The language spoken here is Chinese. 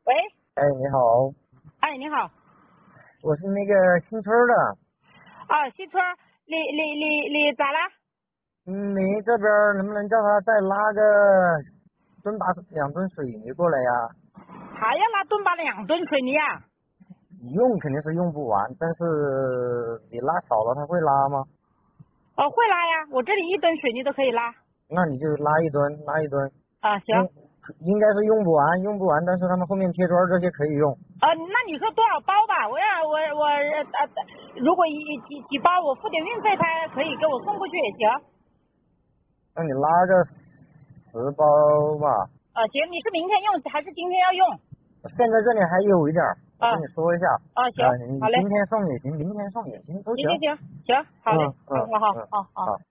喂， 哎，你好， 哎，你好， 我是那个新村的。 啊，新村儿，你咋了？ 你这边能不能叫他再拉个2吨水泥过来呀？ 还要拉2吨水泥啊？ 用肯定是用不完，但是你拉少了他会拉吗？ 哦，会拉呀，我这里1吨水泥都可以拉。 那你就拉一吨，拉一吨。 啊，行。 应该是用不完，但是他们后面贴砖这些可以用。 那你说多少包吧？如果几包，我付点运费，他可以给我送过去也行。 那你拉个10包吧。 行，你是明天用还是今天要用？ 现在这里还有一点儿，我跟你说一下。 行， 你好嘞。 今天送也行，明天送也行，都行。 行，好嘞，好。 好。